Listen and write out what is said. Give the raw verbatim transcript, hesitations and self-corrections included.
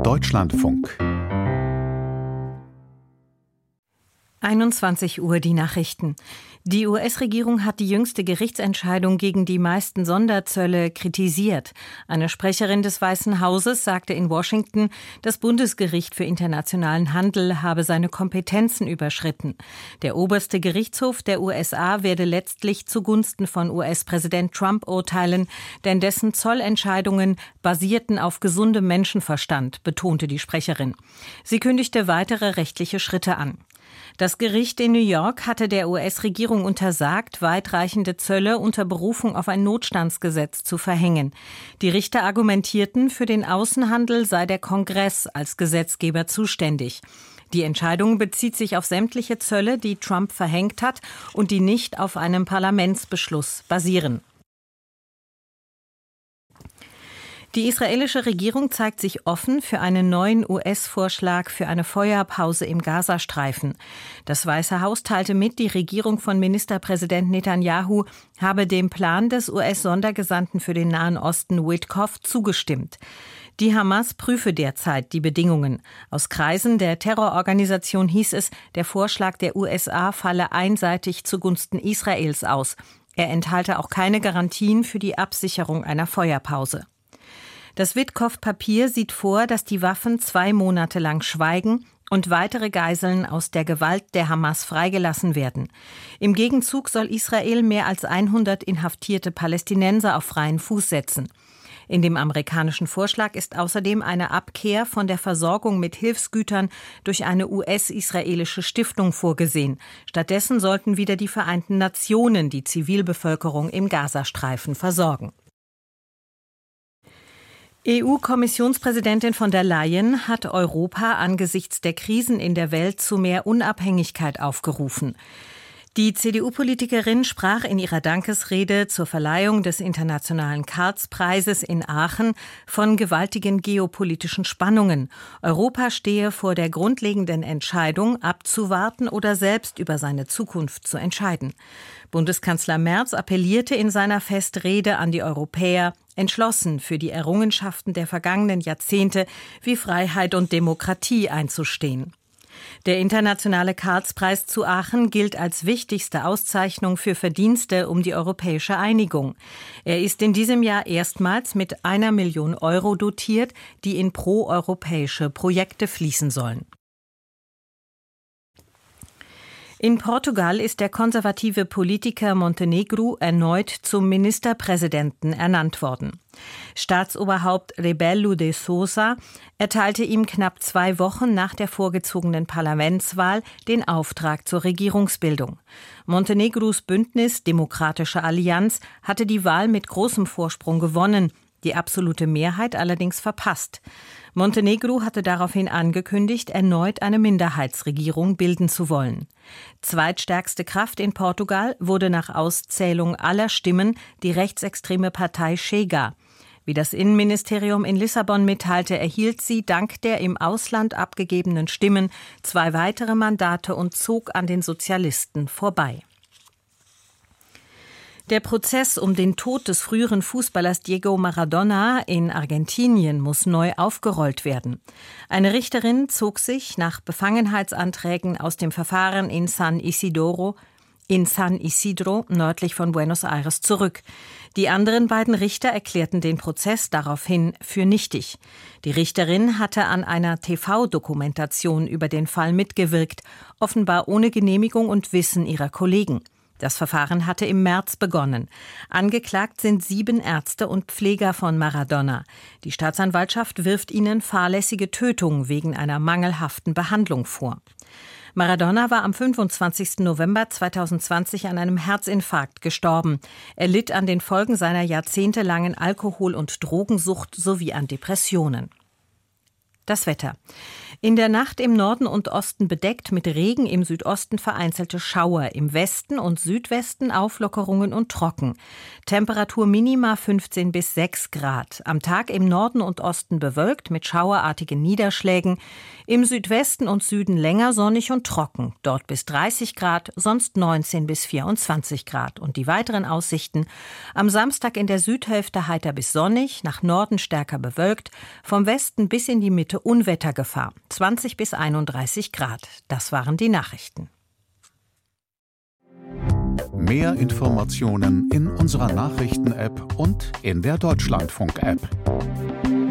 Deutschlandfunk. einundzwanzig Uhr die Nachrichten. Die U S-Regierung hat die jüngste Gerichtsentscheidung gegen die meisten Sonderzölle kritisiert. Eine Sprecherin des Weißen Hauses sagte in Washington, das Bundesgericht für internationalen Handel habe seine Kompetenzen überschritten. Der oberste Gerichtshof der U S A werde letztlich zugunsten von U S-Präsident Trump urteilen, denn dessen Zollentscheidungen basierten auf gesundem Menschenverstand, betonte die Sprecherin. Sie kündigte weitere rechtliche Schritte an. Das Gericht in New York hatte der U S-Regierung untersagt, weitreichende Zölle unter Berufung auf ein Notstandsgesetz zu verhängen. Die Richter argumentierten, für den Außenhandel sei der Kongress als Gesetzgeber zuständig. Die Entscheidung bezieht sich auf sämtliche Zölle, die Trump verhängt hat und die nicht auf einem Parlamentsbeschluss basieren. Die israelische Regierung zeigt sich offen für einen neuen U S-Vorschlag für eine Feuerpause im Gazastreifen. Das Weiße Haus teilte mit, die Regierung von Ministerpräsident Netanyahu habe dem Plan des U S-Sondergesandten für den Nahen Osten Witkoff zugestimmt. Die Hamas prüfe derzeit die Bedingungen. Aus Kreisen der Terrororganisation hieß es, der Vorschlag der U S A falle einseitig zugunsten Israels aus. Er enthalte auch keine Garantien für die Absicherung einer Feuerpause. Das Witkoff-Papier sieht vor, dass die Waffen zwei Monate lang schweigen und weitere Geiseln aus der Gewalt der Hamas freigelassen werden. Im Gegenzug soll Israel mehr als hundert inhaftierte Palästinenser auf freien Fuß setzen. In dem amerikanischen Vorschlag ist außerdem eine Abkehr von der Versorgung mit Hilfsgütern durch eine U S-israelische Stiftung vorgesehen. Stattdessen sollten wieder die Vereinten Nationen die Zivilbevölkerung im Gazastreifen versorgen. E U-Kommissionspräsidentin von der Leyen hat Europa angesichts der Krisen in der Welt zu mehr Unabhängigkeit aufgerufen. Die C D U-Politikerin sprach in ihrer Dankesrede zur Verleihung des Internationalen Karlspreises in Aachen von gewaltigen geopolitischen Spannungen. Europa stehe vor der grundlegenden Entscheidung, abzuwarten oder selbst über seine Zukunft zu entscheiden. Bundeskanzler Merz appellierte in seiner Festrede an die Europäer, entschlossen für die Errungenschaften der vergangenen Jahrzehnte wie Freiheit und Demokratie einzustehen. Der Internationale Karlspreis zu Aachen gilt als wichtigste Auszeichnung für Verdienste um die europäische Einigung. Er ist in diesem Jahr erstmals mit einer Million Euro dotiert, die in proeuropäische Projekte fließen sollen. In Portugal ist der konservative Politiker Montenegro erneut zum Ministerpräsidenten ernannt worden. Staatsoberhaupt Rebelo de Sousa erteilte ihm knapp zwei Wochen nach der vorgezogenen Parlamentswahl den Auftrag zur Regierungsbildung. Montenegros Bündnis Demokratische Allianz hatte die Wahl mit großem Vorsprung gewonnen, die absolute Mehrheit allerdings verpasst. Montenegro hatte daraufhin angekündigt, erneut eine Minderheitsregierung bilden zu wollen. Zweitstärkste Kraft in Portugal wurde nach Auszählung aller Stimmen die rechtsextreme Partei Chega. Wie das Innenministerium in Lissabon mitteilte, erhielt sie dank der im Ausland abgegebenen Stimmen zwei weitere Mandate und zog an den Sozialisten vorbei. Der Prozess um den Tod des früheren Fußballers Diego Maradona in Argentinien muss neu aufgerollt werden. Eine Richterin zog sich nach Befangenheitsanträgen aus dem Verfahren in San Isidro, in San Isidro nördlich von Buenos Aires zurück. Die anderen beiden Richter erklärten den Prozess daraufhin für nichtig. Die Richterin hatte an einer T V-Dokumentation über den Fall mitgewirkt, offenbar ohne Genehmigung und Wissen ihrer Kollegen. Das Verfahren hatte im März begonnen. Angeklagt sind sieben Ärzte und Pfleger von Maradona. Die Staatsanwaltschaft wirft ihnen fahrlässige Tötung wegen einer mangelhaften Behandlung vor. Maradona war am fünfundzwanzigsten November zweitausendzwanzig an einem Herzinfarkt gestorben. Er litt an den Folgen seiner jahrzehntelangen Alkohol- und Drogensucht sowie an Depressionen. Das Wetter. In der Nacht im Norden und Osten bedeckt, mit Regen im Südosten vereinzelte Schauer, im Westen und Südwesten Auflockerungen und trocken. Temperatur Minima fünfzehn bis sechs Grad. Am Tag im Norden und Osten bewölkt mit schauerartigen Niederschlägen. Im Südwesten und Süden länger sonnig und trocken. Dort bis dreißig Grad, sonst neunzehn bis vierundzwanzig Grad. Und die weiteren Aussichten: am Samstag in der Südhälfte heiter bis sonnig, nach Norden stärker bewölkt, vom Westen bis in die Mitte Unwettergefahr. zwanzig bis einunddreißig Grad. Das waren die Nachrichten. Mehr Informationen in unserer Nachrichten-App und in der Deutschlandfunk-App.